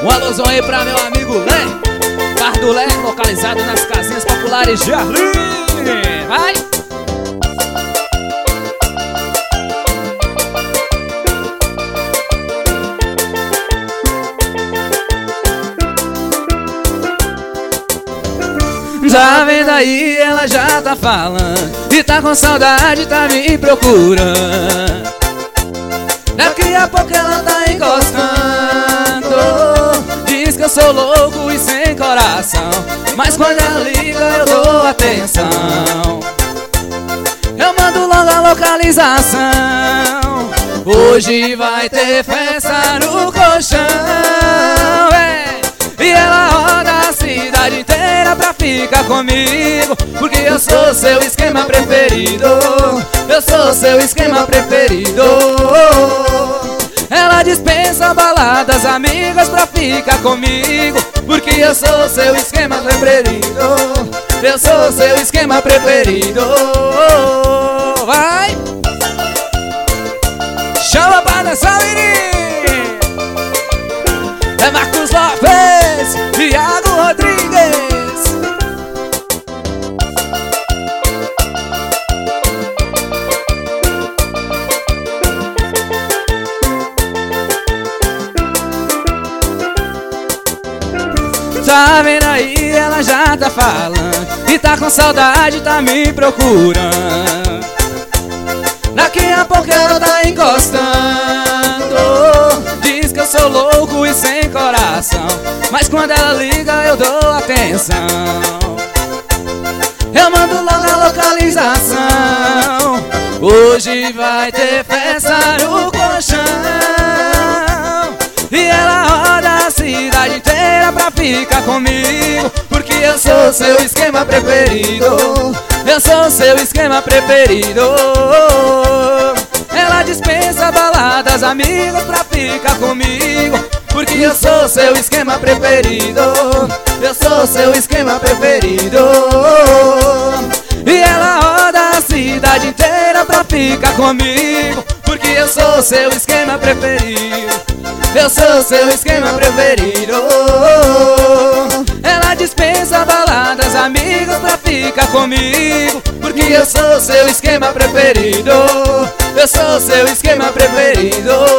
Um alusão aí pra meu amigo Lé, Bar do Lé, localizado nas casinhas populares de Arlindo. Vai! Tá vendo aí, ela já tá falando e tá com saudade, tá me procurando. Daqui a pouco ela tá encostando, diz que eu sou louco e sem coração, mas quando ela liga eu dou atenção. Eu mando logo a localização. Hoje vai ter festa no colchão, e ela roda a cidade inteira pra ficar comigo, porque eu sou seu esquema preferido. Eu sou seu esquema preferido. Ela dispensa baladas, amigas pra ficar comigo, porque eu sou seu esquema preferido. Eu sou seu esquema preferido. Vai! Chama pra dançar, menino! É Marcos Lopes, Thiago Rodrigues. Tá vendo aí, ela já tá falando e tá com saudade, tá me procurando. Daqui a pouco ela tá encostando, diz que eu sou louco e sem coração, mas quando ela liga eu dou atenção. Eu mando logo a localização. Hoje vai ter festa no colchão, e ela roda a cidade inteira pra ficar comigo, porque eu sou seu esquema preferido. Eu sou seu esquema preferido. Ela dispensa baladas, amigos pra ficar comigo, porque eu sou seu esquema preferido. Eu sou seu esquema preferido. E ela roda a cidade inteira pra ficar comigo, porque eu sou seu esquema preferido. Eu sou seu esquema preferido. Ela dispensa baladas, amigos pra ficar comigo, porque eu sou seu esquema preferido. Eu sou seu esquema preferido.